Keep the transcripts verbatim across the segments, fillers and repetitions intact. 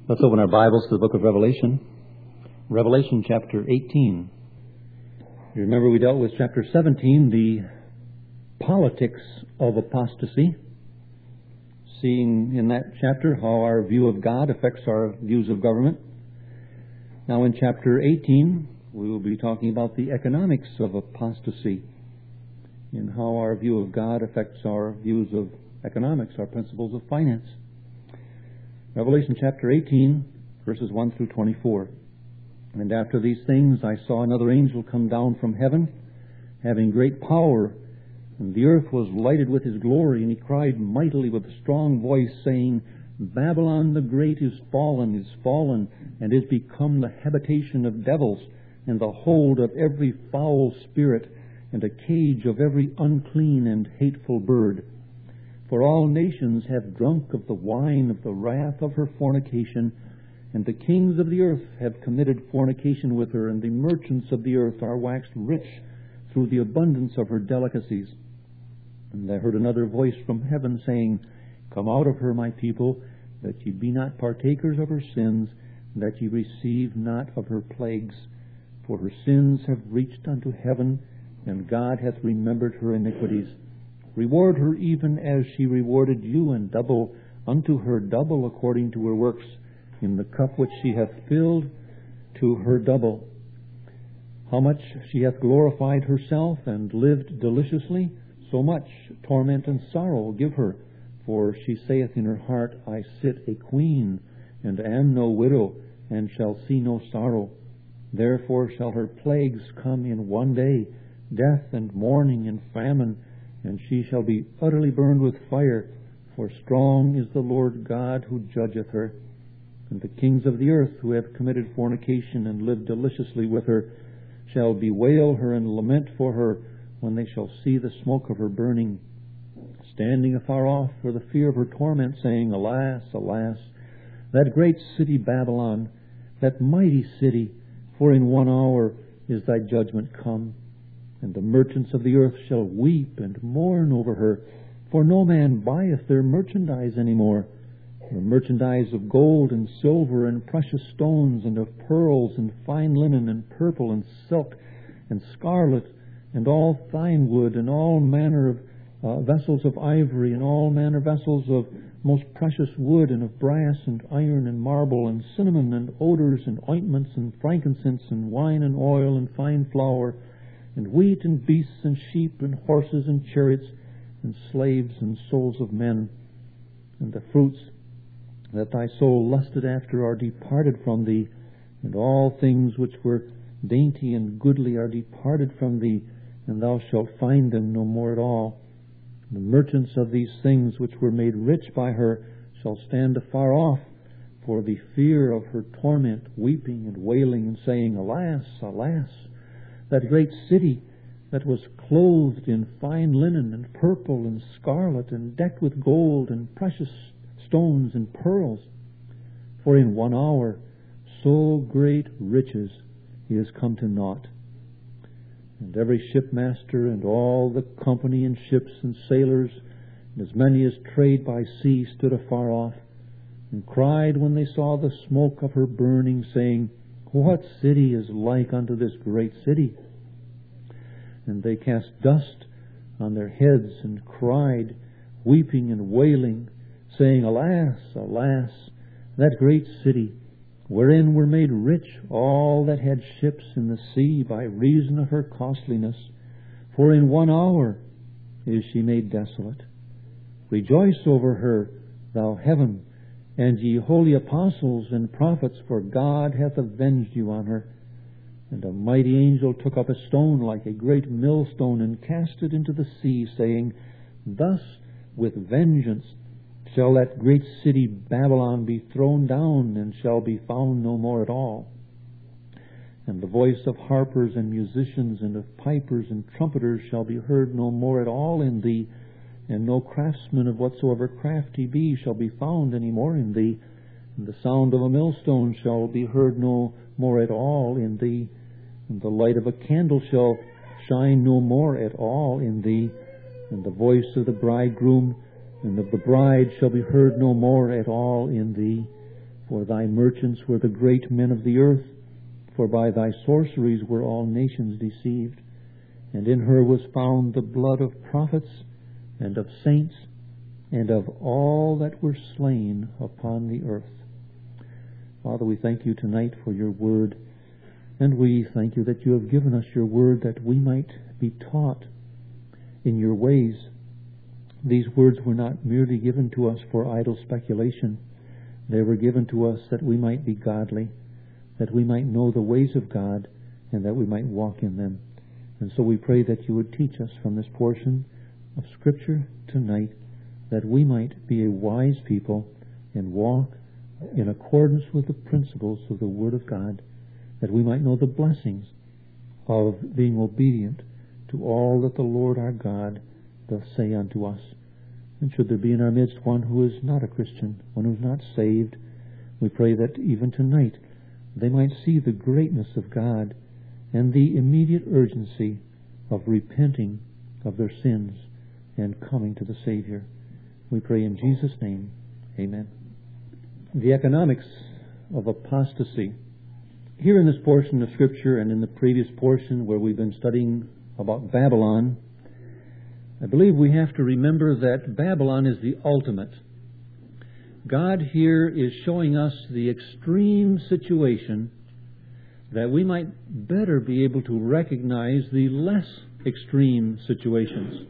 Let's open our Bibles to the book of Revelation. Revelation chapter eighteen. You remember we dealt with chapter seventeen, the politics of apostasy. Seeing in that chapter how our view of God affects our views of government. Now in chapter eighteen, we will be talking about the economics of apostasy and how our view of God affects our views of economics, our principles of finance. Revelation chapter eighteen, verses one through twenty-four. And after these things I saw another angel come down from heaven, having great power, and the earth was lighted with his glory, and he cried mightily with a strong voice, saying, Babylon the great is fallen, is fallen, and is become the habitation of devils, and the hold of every foul spirit, and a cage of every unclean and hateful bird. For all nations have drunk of the wine of the wrath of her fornication, and the kings of the earth have committed fornication with her, and the merchants of the earth are waxed rich through the abundance of her delicacies. And I heard another voice from heaven saying, Come out of her, my people, that ye be not partakers of her sins, and that ye receive not of her plagues. For her sins have reached unto heaven, and God hath remembered her iniquities. Reward her even as she rewarded you, and double unto her double according to her works, in the cup which she hath filled to her double. How much she hath glorified herself and lived deliciously, so much torment and sorrow give her. For she saith in her heart, I sit a queen, and am no widow, and shall see no sorrow. Therefore shall her plagues come in one day, death and mourning and famine, and she shall be utterly burned with fire, for strong is the Lord God who judgeth her. And the kings of the earth who have committed fornication and lived deliciously with her shall bewail her and lament for her when they shall see the smoke of her burning, standing afar off for the fear of her torment, saying, Alas, alas, that great city Babylon, that mighty city, for in one hour is thy judgment come. And the merchants of the earth shall weep and mourn over her, for no man buyeth their merchandise any more. The merchandise of gold and silver and precious stones, and of pearls and fine linen and purple and silk and scarlet, and all fine wood, and all manner of uh, vessels of ivory, and all manner vessels of most precious wood, and of brass and iron and marble, and cinnamon and odors and ointments and frankincense and wine and oil and fine flour, and wheat and beasts and sheep and horses and chariots and slaves and souls of men. And the fruits that thy soul lusted after are departed from thee, and all things which were dainty and goodly are departed from thee, and thou shalt find them no more at all. The merchants of these things which were made rich by her shall stand afar off for the fear of her torment, weeping and wailing, and saying, Alas, alas, that great city that was clothed in fine linen and purple and scarlet, and decked with gold and precious stones and pearls. For in one hour so great riches is come to naught. And every shipmaster and all the company in ships and sailors, and as many as trade by sea, stood afar off, and cried when they saw the smoke of her burning, saying, What city is like unto this great city? And they cast dust on their heads and cried, weeping and wailing, saying, Alas, alas, that great city, wherein were made rich all that had ships in the sea by reason of her costliness. For in one hour is she made desolate. Rejoice over her, thou heaven, and ye holy apostles and prophets, for God hath avenged you on her. And a mighty angel took up a stone like a great millstone, and cast it into the sea, saying, Thus with vengeance shall that great city Babylon be thrown down, and shall be found no more at all. And the voice of harpers and musicians, and of pipers and trumpeters shall be heard no more at all in thee, and no craftsman of whatsoever craft he be shall be found any more in thee. And the sound of a millstone shall be heard no more at all in thee, and the light of a candle shall shine no more at all in thee, and the voice of the bridegroom and of the bride shall be heard no more at all in thee, For thy merchants were the great men of the earth, for by thy sorceries were all nations deceived. And in her was found the blood of prophets and of saints and of all that were slain upon the earth. Father, we thank you tonight for your word, and we thank you that you have given us your word that we might be taught in your ways. These words were not merely given to us for idle speculation. They were given to us that we might be godly, that we might know the ways of God, and that we might walk in them. And so we pray that you would teach us from this portion of Scripture tonight, that we might be a wise people and walk in accordance with the principles of the Word of God, that we might know the blessings of being obedient to all that the Lord our God doth say unto us. And should there be in our midst one who is not a Christian, one who is not saved, we pray that even tonight they might see the greatness of God and the immediate urgency of repenting of their sins and coming to the Savior. We pray in Jesus' name. Amen. The economics of apostasy. Here in this portion of Scripture and in the previous portion where we've been studying about Babylon, I believe we have to remember that Babylon is the ultimate. God here is showing us the extreme situation that we might better be able to recognize the less extreme situations.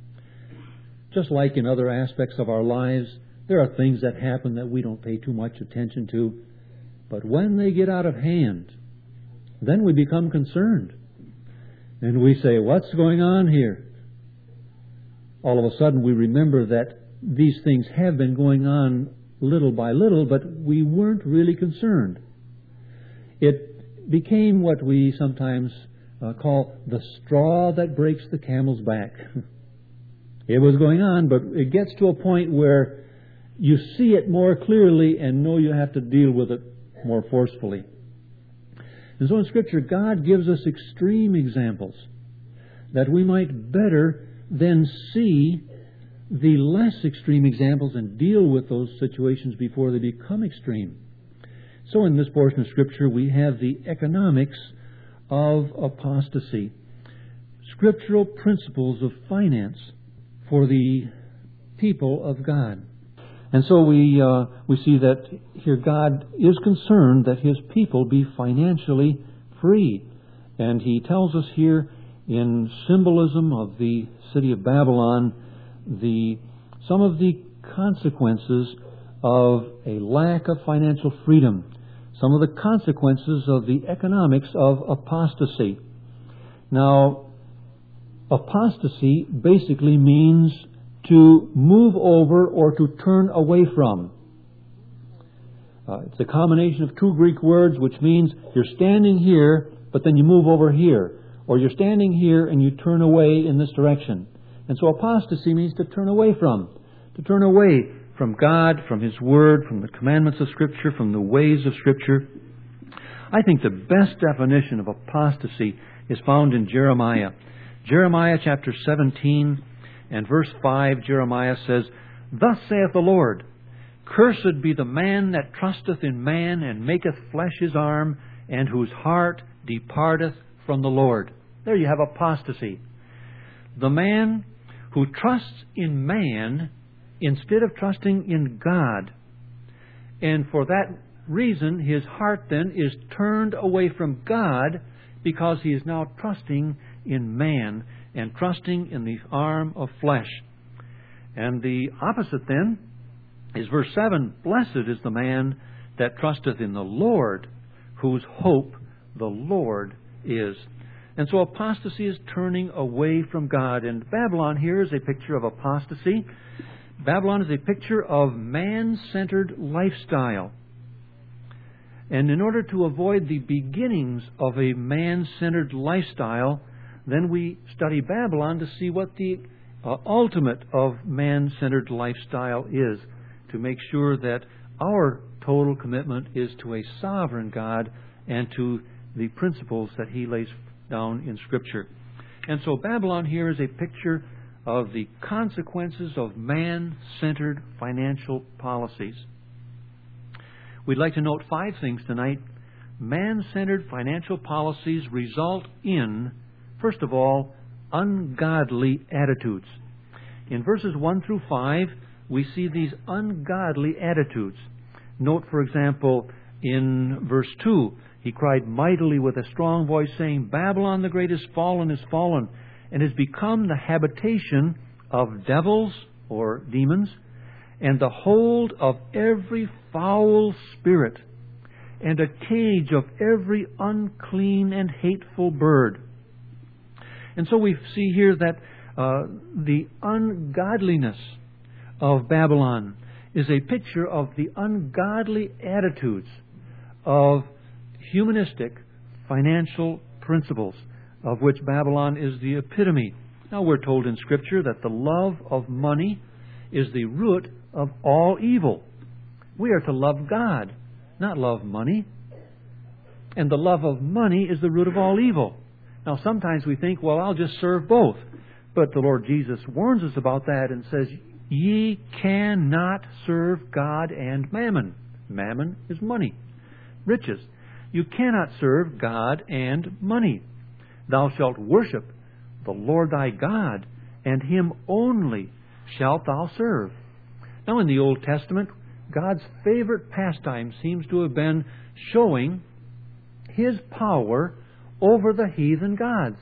Just like in other aspects of our lives, there are things that happen that we don't pay too much attention to. But when they get out of hand, then we become concerned. And we say, what's going on here? All of a sudden we remember that these things have been going on little by little, but we weren't really concerned. It became what we sometimes uh, call the straw that breaks the camel's back. It was going on, but it gets to a point where you see it more clearly and know you have to deal with it more forcefully. And so in Scripture, God gives us extreme examples that we might better then see the less extreme examples and deal with those situations before they become extreme. So in this portion of Scripture, we have the economics of apostasy, scriptural principles of finance for the people of God. And so we uh, we see that here God is concerned that His people be financially free. And He tells us here in symbolism of the city of Babylon the some of the consequences of a lack of financial freedom, some of the consequences of the economics of apostasy. Now, apostasy basically means to move over or to turn away from. Uh, it's a combination of two Greek words, which means you're standing here, but then you move over here. Or you're standing here and you turn away in this direction. And so apostasy means to turn away from. To turn away from God, from His Word, from the commandments of Scripture, from the ways of Scripture. I think the best definition of apostasy is found in Jeremiah. Jeremiah chapter seventeen and verse five, Jeremiah says, Thus saith the Lord, Cursed be the man that trusteth in man, and maketh flesh his arm, and whose heart departeth from the Lord. There you have apostasy. The man who trusts in man instead of trusting in God. And for that reason, his heart then is turned away from God because he is now trusting in man and trusting in the arm of flesh. And the opposite then is verse seven, Blessed is the man that trusteth in the Lord, whose hope the Lord is. And so apostasy is turning away from God. And Babylon here is a picture of apostasy. Babylon is a picture of man-centered lifestyle. And in order to avoid the beginnings of a man-centered lifestyle, then we study Babylon to see what the uh, ultimate of man-centered lifestyle is, to make sure that our total commitment is to a sovereign God and to the principles that He lays down in Scripture. And so Babylon here is a picture of the consequences of man-centered financial policies. We'd like to note five things tonight. Man-centered financial policies result in, first of all, ungodly attitudes. In verses one through five, we see these ungodly attitudes. Note, for example, in verse two, he cried mightily with a strong voice, saying, Babylon the great is fallen, is fallen, and has become the habitation of devils, or demons, and the hold of every foul spirit, and a cage of every unclean and hateful bird. And so we see here that uh, the ungodliness of Babylon is a picture of the ungodly attitudes of humanistic financial principles, of which Babylon is the epitome. Now, we're told in Scripture that the love of money is the root of all evil. We are to love God, not love money. And the love of money is the root of all evil. Now, sometimes we think, well, I'll just serve both. But the Lord Jesus warns us about that and says, Ye cannot serve God and mammon. Mammon is money, riches. You cannot serve God and money. Thou shalt worship the Lord thy God, and Him only shalt thou serve. Now, in the Old Testament, God's favorite pastime seems to have been showing His power over the heathen gods.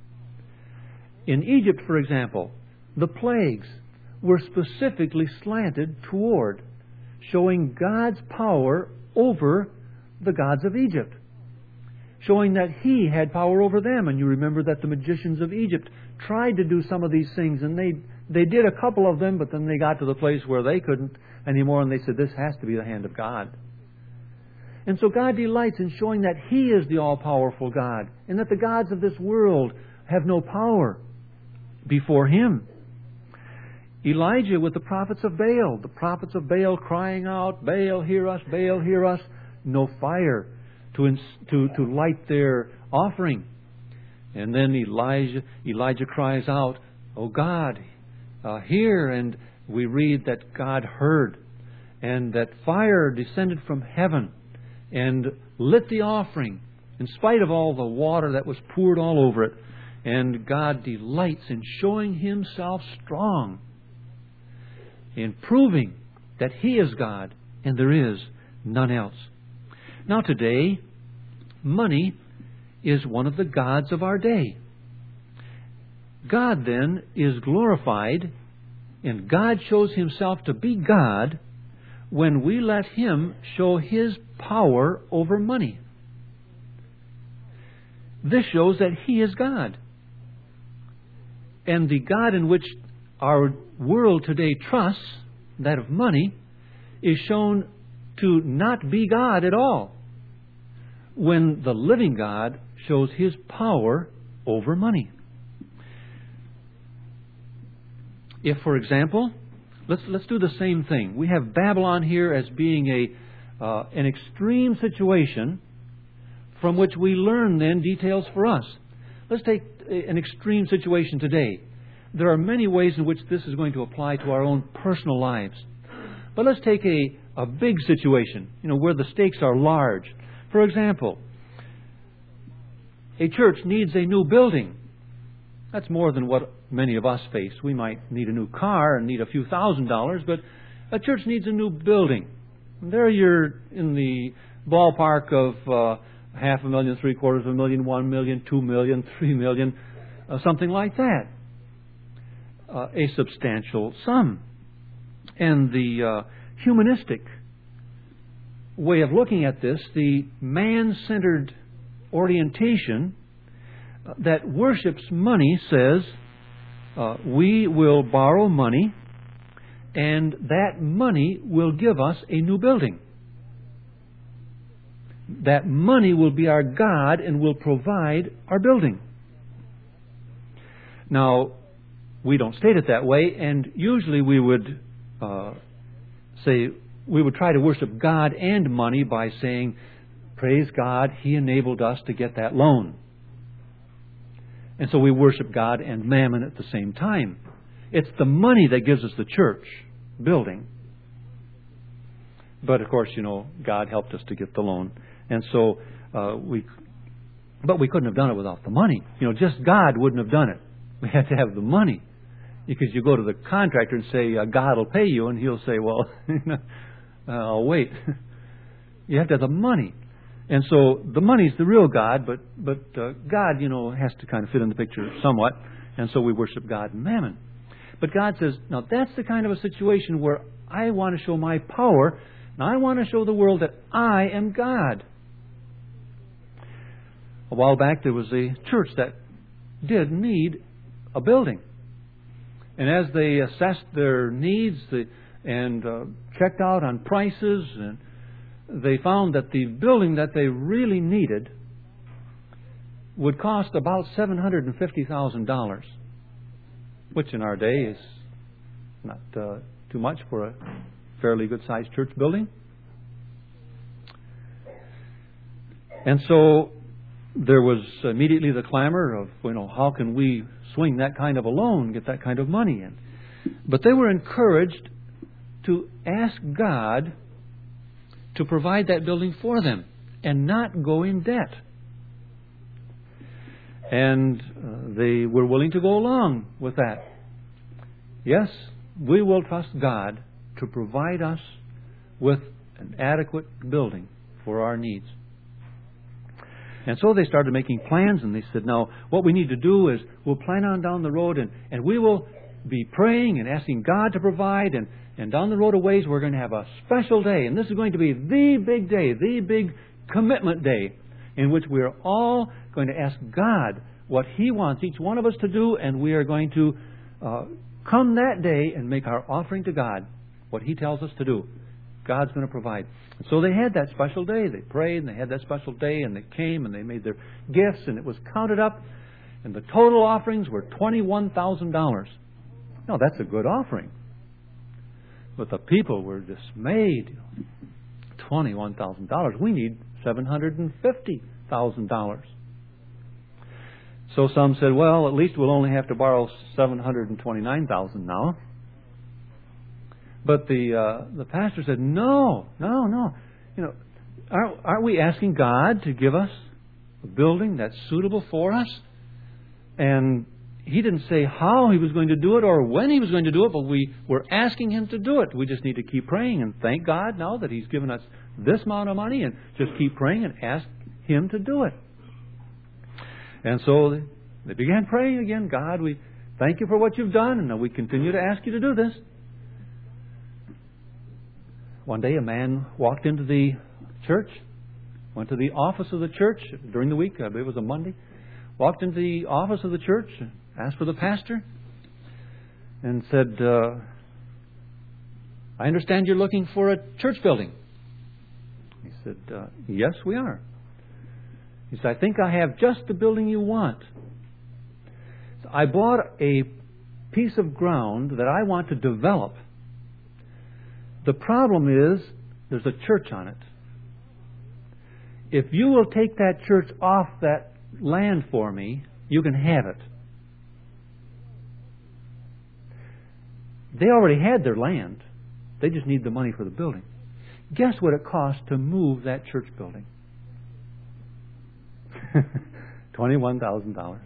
In Egypt, for example, the plagues were specifically slanted toward showing God's power over the gods of Egypt, showing that He had power over them. And you remember that the magicians of Egypt tried to do some of these things, and they they did a couple of them, but then they got to the place where they couldn't anymore, and they said, this has to be the hand of God. And so God delights in showing that He is the all-powerful God, and that the gods of this world have no power before Him. Elijah with the prophets of Baal, the prophets of Baal crying out, Baal, hear us, Baal, hear us. No fire to, ins- to, to light their offering. And then Elijah, Elijah cries out, Oh God, uh, hear. And we read that God heard, and that fire descended from heaven and lit the offering in spite of all the water that was poured all over it. And God delights in showing Himself strong, in proving that He is God and there is none else. Now today, money is one of the gods of our day. God then is glorified, and God shows Himself to be God when we let Him show His power over money. This shows that He is God. And the God in which our world today trusts, that of money, is shown to not be God at all, when the living God shows His power over money. If, for example, let's let's do the same thing. We have Babylon here as being a uh, an extreme situation from which we learn then details for us. Let's take an extreme situation today. There are many ways in which this is going to apply to our own personal lives. But let's take a, a big situation, you know, where the stakes are large. For example, a church needs a new building. That's more than what many of us face. We might need a new car and need a few thousand dollars, but a church needs a new building. And there you're in the ballpark of uh, half a million, three quarters of a million, one million, two million, three million, uh, something like that. Uh, a substantial sum. And the uh, humanistic way of looking at this, the man-centered orientation uh, that worships money, says uh, we will borrow money, and that money will give us a new building. That money will be our God and will provide our building. Now, we don't state it that way, and usually we would uh, say, we would try to worship God and money by saying, praise God, He enabled us to get that loan. And so we worship God and mammon at the same time. It's the money that gives us the church building. But, of course, you know, God helped us to get the loan. And so uh, we, but we couldn't have done it without the money. You know, just God wouldn't have done it. We had to have the money. Because you go to the contractor and say, uh, God will pay you, and he'll say, well, uh, I'll wait. You have to have the money. And so the money's the real God, but, but uh, God, you know, has to kind of fit in the picture somewhat. And so we worship God and mammon. But God says, now that's the kind of a situation where I want to show my power, and I want to show the world that I am God. A while back there was a church that did need a building. And as they assessed their needs the, and uh, checked out on prices, and they found that the building that they really needed would cost about seven hundred fifty thousand dollars, which in our day is not uh, too much for a fairly good-sized church building. And so there was immediately the clamor of, you know, how can we swing that kind of a loan, get that kind of money in? But they were encouraged to ask God to provide that building for them and not go in debt. And uh, they were willing to go along with that. Yes, we will trust God to provide us with an adequate building for our needs. And so they started making plans, and they said, now, what we need to do is we'll plan on down the road, and, and we will be praying and asking God to provide, and, and down the road a ways we're going to have a special day, and this is going to be the big day, the big commitment day, in which we're all going to ask God what He wants each one of us to do, and we are going to uh, come that day and make our offering to God, what He tells us to do. God's going to provide. And so they had that special day. They prayed, and they had that special day, and they came, and they made their gifts, and it was counted up, and the total offerings were twenty-one thousand dollars. Now, that's a good offering. But the people were dismayed. twenty-one thousand dollars. We need seven hundred fifty thousand dollars. So some said, well, at least we'll only have to borrow seven hundred twenty-nine thousand dollars now. But the uh, the pastor said, no, no, no. You know, aren't, aren't we asking God to give us a building that's suitable for us? And he didn't say how He was going to do it or when He was going to do it, but we were asking Him to do it. We just need to keep praying and thank God now that He's given us this amount of money, and just keep praying and ask Him to do it. And so they, they began praying again. God, we thank You for what You've done, and now we continue to ask You to do this. One day a man walked into the church, went to the office of the church during the week, I believe it was a Monday, walked into the office of the church, asked for the pastor, and said, uh, I understand you're looking for a church building. He said, uh, yes, we are. He said, I think I have just the building you want. I bought a piece of ground that I want to develop. The problem is, there's a church on it. If you will take that church off that land for me, you can have it. They already had their land. They just need the money for the building. Guess what it cost to move that church building? twenty-one thousand dollars.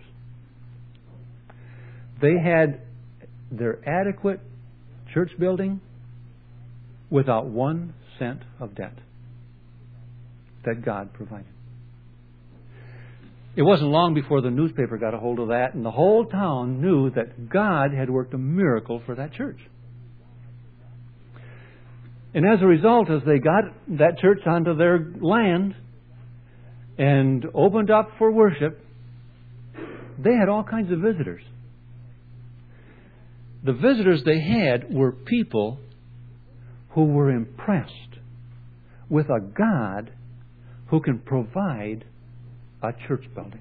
They had their adequate church building without one cent of debt that God provided. It wasn't long before the newspaper got a hold of that, and the whole town knew that God had worked a miracle for that church. And as a result, as they got that church onto their land and opened up for worship, they had all kinds of visitors. The visitors they had were people who were impressed with a God who can provide a church building.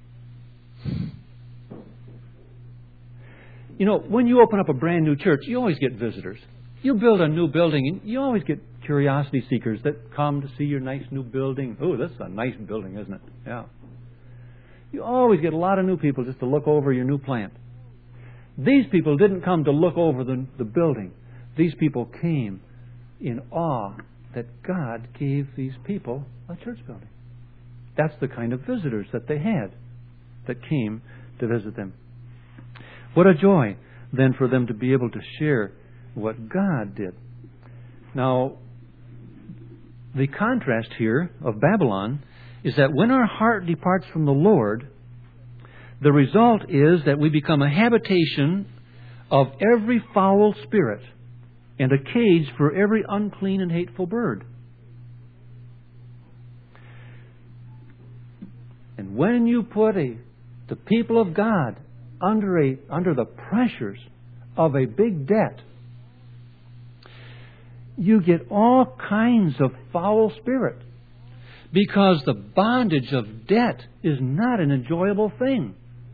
You know, when you open up a brand new church, you always get visitors. You build a new building, and you always get curiosity seekers that come to see your nice new building. Oh, this is a nice building, isn't it? Yeah. You always get a lot of new people just to look over your new plant. These people didn't come to look over the, the building. These people came in awe that God gave these people a church building. That's the kind of visitors that they had that came to visit them. What a joy then for them to be able to share what God did. Now, the contrast here of Babylon is that when our heart departs from the Lord, the result is that we become a habitation of every foul spirit and a cage for every unclean and hateful bird. And when you put a, the people of God under a under the pressures of a big debt, you get all kinds of foul spirit, because the bondage of debt is not an enjoyable thing.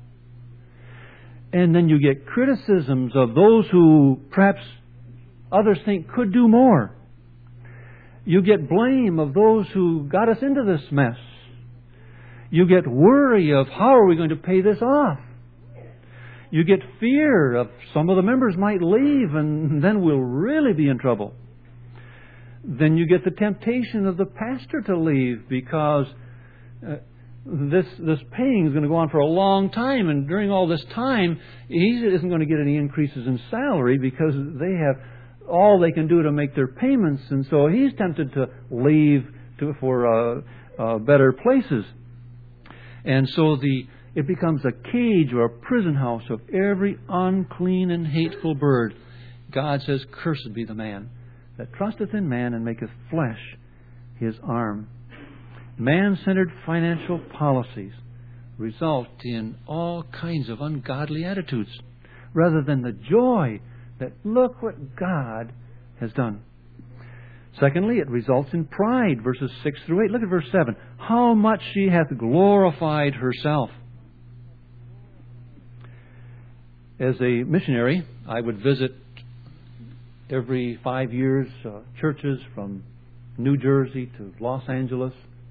And then you get criticisms of those who perhaps others think could do more. You get blame of those who got us into this mess. You get worry of how are we going to pay this off. You get fear of some of the members might leave and then we'll really be in trouble. Then you get the temptation of the pastor to leave because uh, this this paying is going to go on for a long time, and during all this time he isn't going to get any increases in salary because they have all they can do to make their payments, and so he's tempted to leave to, for uh, uh, better places. And so the it becomes a cage or a prison house of every unclean and hateful bird. God says, "Cursed be the man that trusteth in man and maketh flesh his arm." Man-centered financial policies result in all kinds of ungodly attitudes rather than the joy that look what God has done. Secondly, it results in pride, verses six through eight. Look at verse seven. How much she hath glorified herself. As a missionary, I would visit every five years uh, churches from New Jersey to Los Angeles.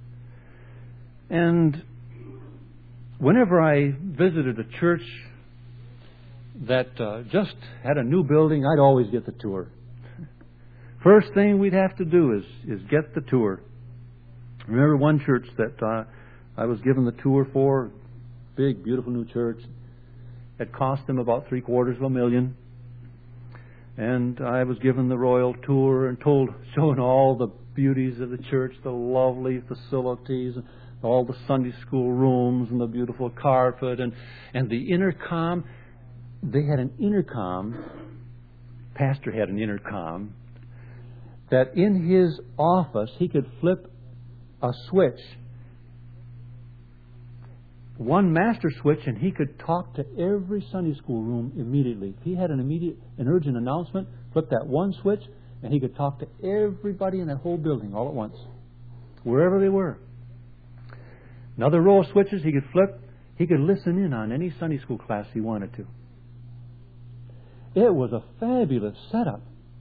And whenever I visited a church that uh, just had a new building, I'd always get the tour. First thing we'd have to do is, is get the tour. I remember one church that uh, I was given the tour for, big, beautiful new church. It cost them about three quarters of a million. And I was given the royal tour and told, shown all the beauties of the church, the lovely facilities, all the Sunday school rooms and the beautiful carpet and, and the intercom. They had an intercom, pastor had an intercom, that in his office he could flip a switch, one master switch, and he could talk to every Sunday school room immediately. If he had an immediate, an urgent announcement, flip that one switch, and he could talk to everybody in that whole building all at once, wherever they were. Another row of switches he could flip. He could listen in on any Sunday school class he wanted to. It was a fabulous setup.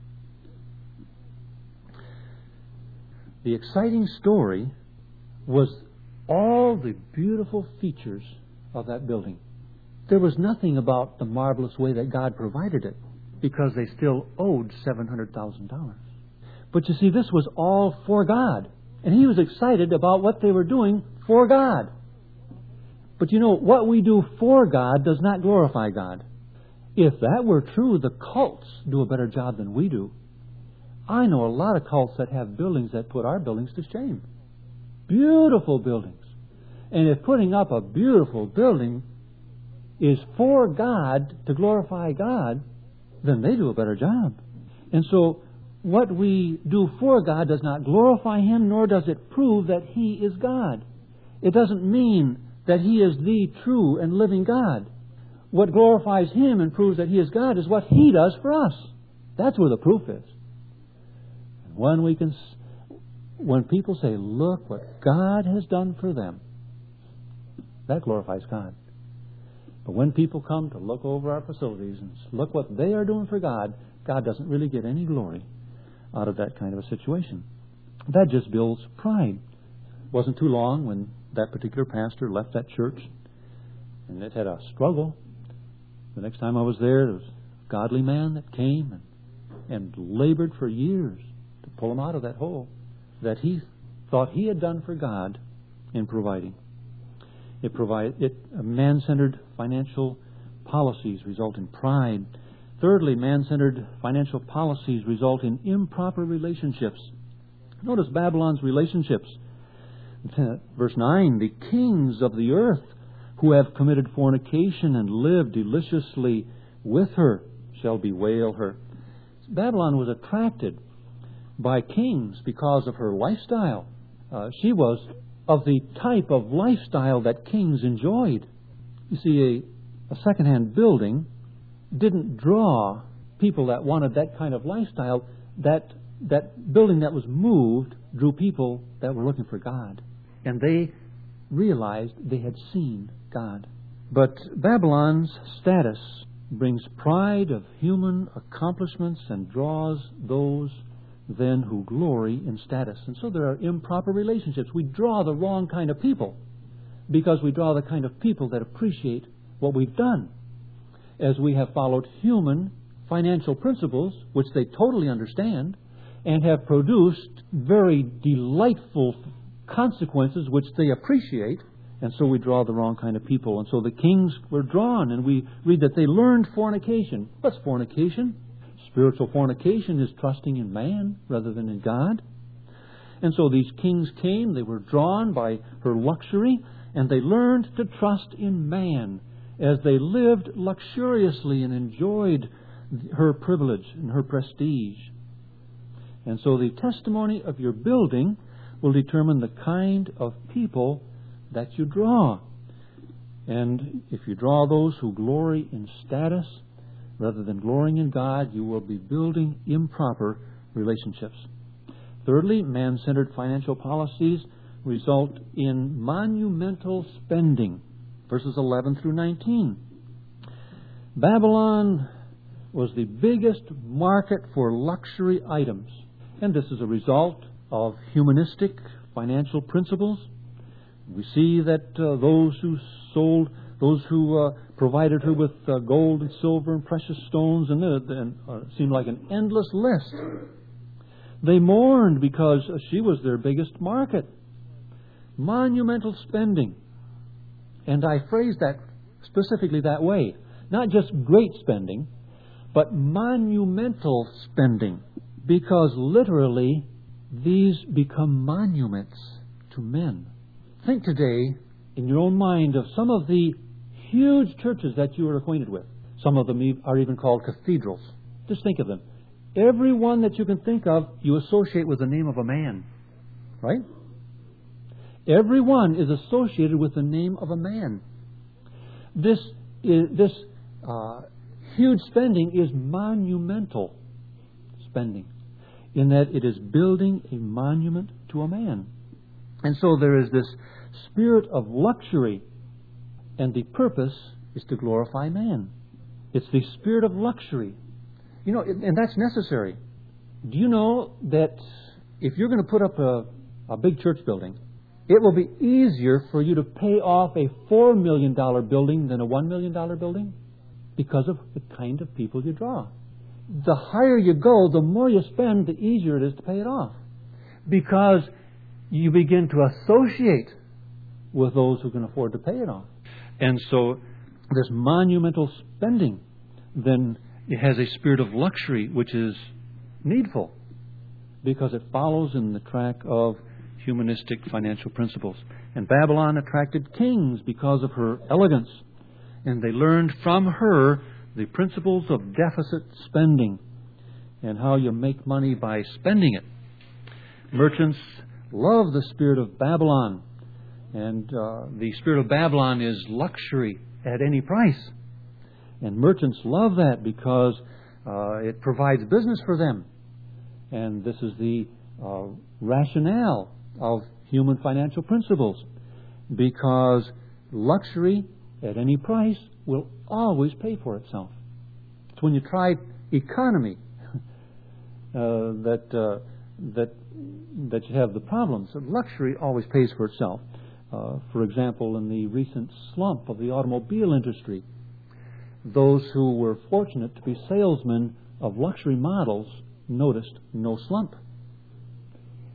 The exciting story was all the beautiful features of that building. There was nothing about the marvelous way that God provided it, because they still owed seven hundred thousand dollars. But you see, this was all for God. And he was excited about what they were doing for God. But you know, what we do for God does not glorify God. If that were true, the cults do a better job than we do. I know a lot of cults that have buildings that put our buildings to shame. Beautiful buildings. And if putting up a beautiful building is for God, to glorify God, then they do a better job. And so what we do for God does not glorify Him, nor does it prove that He is God. It doesn't mean that He is the true and living God. What glorifies Him and proves that He is God is what He does for us. That's where the proof is. And when we can, when people say, "Look what God has done for them," that glorifies God. But when people come to look over our facilities and look what they are doing for God, God doesn't really get any glory out of that kind of a situation. That just builds pride. It wasn't too long when that particular pastor left that church, and it had a struggle. The next time I was there, there was a godly man that came and, and labored for years to pull him out of that hole. that he thought he had done for God in providing. It provide it man-centered financial policies result in pride. Thirdly, man-centered financial policies result in improper relationships. Notice Babylon's relationships. Verse nine, the kings of the earth who have committed fornication and lived deliciously with her shall bewail her. Babylon was attracted by kings because of her lifestyle. Uh, she was of the type of lifestyle that kings enjoyed. You see, a, a second-hand building didn't draw people that wanted that kind of lifestyle. That, that building that was moved drew people that were looking for God. And they realized they had seen God. But Babylon's status brings pride of human accomplishments and draws those then who glory in status. And so there are improper relationships. We draw the wrong kind of people because we draw the kind of people that appreciate what we've done. As we have followed human financial principles, which they totally understand, and have produced very delightful consequences which they appreciate, and so we draw the wrong kind of people. And so the kings were drawn, and we read that they learned fornication. What's fornication? Spiritual fornication is trusting in man rather than in God. And so these kings came, they were drawn by her luxury, and they learned to trust in man as they lived luxuriously and enjoyed her privilege and her prestige. And so the testimony of your building will determine the kind of people that you draw. And if you draw those who glory in status rather than glorying in God, you will be building improper relationships. Thirdly, man-centered financial policies result in monumental spending. Verses eleven through nineteen. Babylon was the biggest market for luxury items. And this is a result of humanistic financial principles. We see that uh, those who sold, those who uh, provided her with uh, gold and silver and precious stones, and uh, and, uh, it seemed like an endless list. They mourned because she was their biggest market. Monumental spending. And I phrase that specifically that way. Not just great spending, but monumental spending. Because literally, these become monuments to men. Think today, in your own mind, of some of the huge churches that you are acquainted with. Some of them are even called cathedrals. Just think of them. Every one that you can think of, you associate with the name of a man. Right? Every one is associated with the name of a man. This is, this uh, huge spending is monumental spending, in that it is building a monument to a man. And so there is this spirit of luxury, and the purpose is to glorify man. It's the spirit of luxury. You know, and that's necessary. Do you know that if you're going to put up a, a big church building, it will be easier for you to pay off a four million dollars building than a one million dollars building? Because of the kind of people you draw. The higher you go, the more you spend, the easier it is to pay it off. Because you begin to associate with those who can afford to pay it off. And so this monumental spending, then it has a spirit of luxury which is needful, because it follows in the track of humanistic financial principles. And Babylon attracted kings because of her elegance. And they learned from her the principles of deficit spending and how you make money by spending it. Merchants love the spirit of Babylon. And uh, the spirit of Babylon is luxury at any price. And merchants love that because uh, it provides business for them. And this is the uh, rationale of human financial principles. Because luxury at any price will always pay for itself. It's when you try economy uh, that uh, that that you have the problems. Luxury always pays for itself. Uh, for example, in the recent slump of the automobile industry, those who were fortunate to be salesmen of luxury models noticed no slump.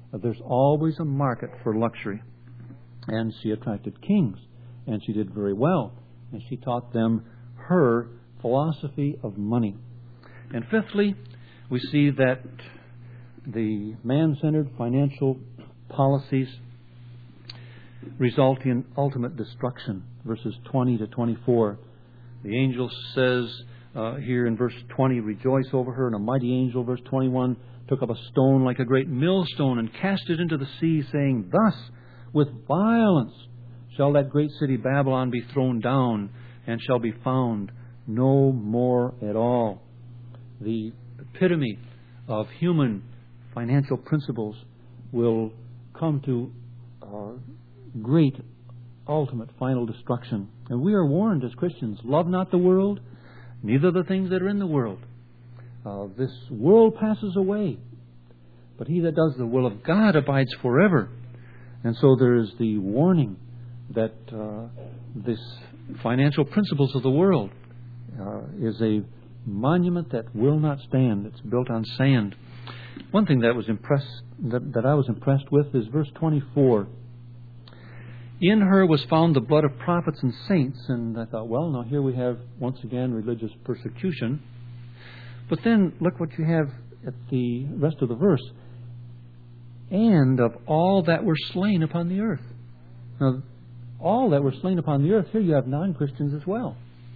Uh, there's always a market for luxury. And she attracted kings, and she did very well. And she taught them her philosophy of money. And fifthly, we see that the man-centered financial policies result in ultimate destruction. Verses twenty to twenty-four. The angel says uh, here in verse twenty, rejoice over her. And a mighty angel, verse twenty-one, took up a stone like a great millstone and cast it into the sea, saying, thus with violence shall that great city Babylon be thrown down, and shall be found no more at all. The epitome of human financial principles will come to uh, great ultimate final destruction. And we are warned as Christians, love not the world, neither the things that are in the world. Uh, this world passes away, but he that does the will of God abides forever. And so there is the warning that uh, this financial principles of the world uh, is a monument that will not stand. It's built on sand. One thing that was impressed that, that I was impressed with is verse twenty-four. In her was found the blood of prophets and saints. And I thought, well, now here we have once again religious persecution. But then look what you have at the rest of the verse. And of all that were slain upon the earth. Now, all that were slain upon the earth, here you have non-Christians as well.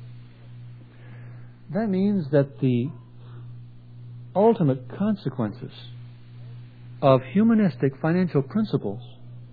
That means that the ultimate consequences of humanistic financial principles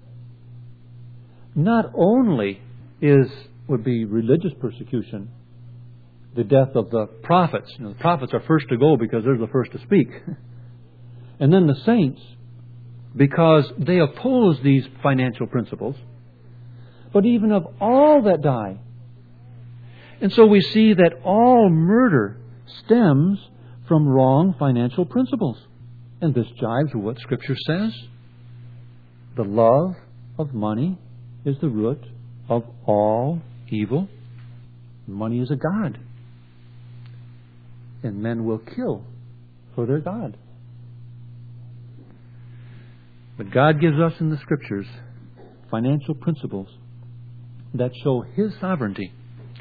not only is would be religious persecution, the death of the prophets. You know, the prophets are first to go because they're the first to speak. And then the saints, because they oppose these financial principles, but even of all that die. And so we see that all murder stems from wrong financial principles. And this jives with what Scripture says. The love of money is the root of all evil. Money is a god. And men will kill for their god. But God gives us in the Scriptures financial principles that show His sovereignty.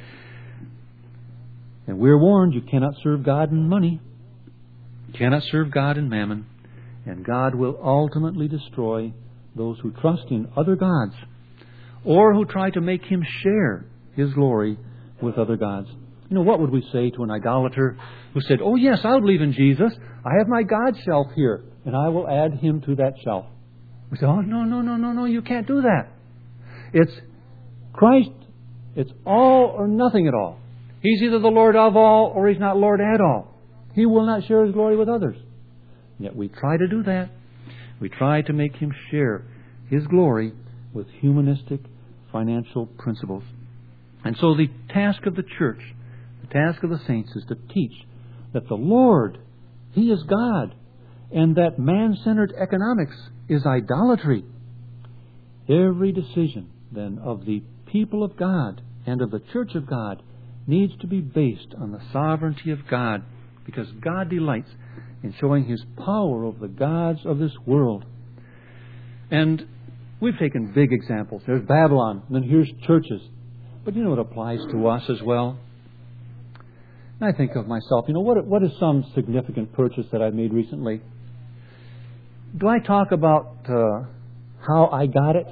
And we're warned, you cannot serve God in money. You cannot serve God in mammon. And God will ultimately destroy those who trust in other gods or who try to make Him share His glory with other gods. You know, what would we say to an idolater who said, oh yes, I'll believe in Jesus. I have my God shelf here, and I will add Him to that shelf. We say, oh, no, no, no, no, no, you can't do that. It's Christ. It's all or nothing at all. He's either the Lord of all or He's not Lord at all. He will not share His glory with others. Yet we try to do that. We try to make Him share His glory with humanistic financial principles. And so the task of the church, the task of the saints, is to teach that the Lord, He is God, and that man-centered economics is idolatry. Every decision, then, of the people of God and of the church of God needs to be based on the sovereignty of God, because God delights in showing His power over the gods of this world. And we've taken big examples. There's Babylon, and then here's churches. But you know what applies to us as well? And I think of myself, you know, what what is some significant purchase that I made recently? Do I talk about uh, how I got it?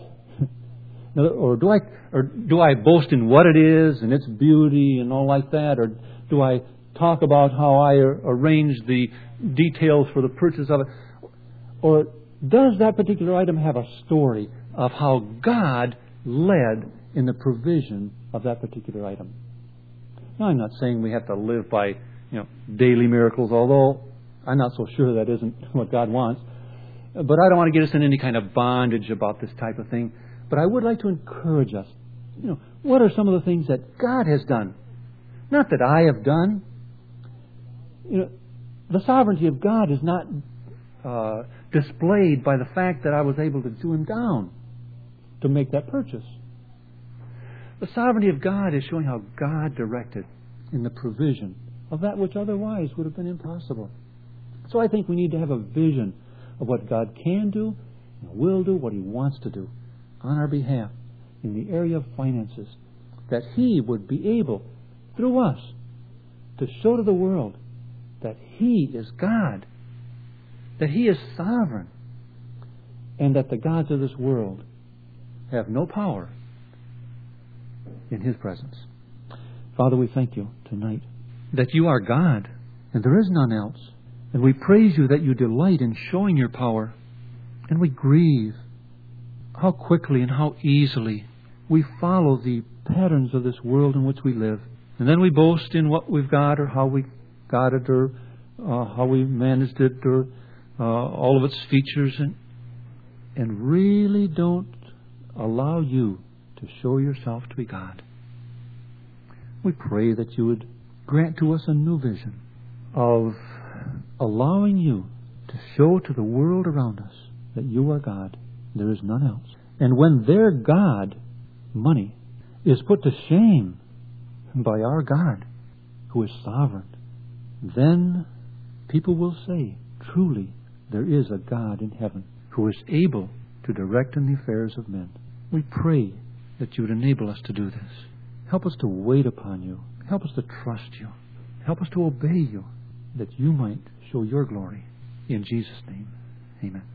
Or do I or do I boast in what it is and its beauty and all like that? Or do I talk about how I arranged the details for the purchase of it? Or does that particular item have a story of how God led in the provision of that particular item? Now, I'm not saying we have to live by, you know, daily miracles, although I'm not so sure that isn't what God wants. But I don't want to get us in any kind of bondage about this type of thing. But I would like to encourage us. You know, what are some of the things that God has done? Not that I have done. You know, the sovereignty of God is not uh, displayed by the fact that I was able to do Him down to make that purchase. The sovereignty of God is showing how God directed in the provision of that which otherwise would have been impossible. So I think we need to have a vision of what God can do and will do what He wants to do on our behalf in the area of finances, that He would be able, through us, to show to the world that He is God, that He is sovereign, and that the gods of this world have no power in His presence. Father, we thank You tonight that You are God, and there is none else. And we praise You that You delight in showing Your power. And we grieve how quickly and how easily we follow the patterns of this world in which we live. And then we boast in what we've got, or how we got it, or uh, how we managed it, or uh, all of its features, and, and really don't allow You to show Yourself to be God. We pray that You would grant to us a new vision of allowing You to show to the world around us that You are God. There is none else. And when their God, money, is put to shame by our God, who is sovereign, then people will say, truly, there is a God in heaven who is able to direct in the affairs of men. We pray that You would enable us to do this. Help us to wait upon You. Help us to trust You. Help us to obey You, that You might show Your glory. In Jesus' name, amen.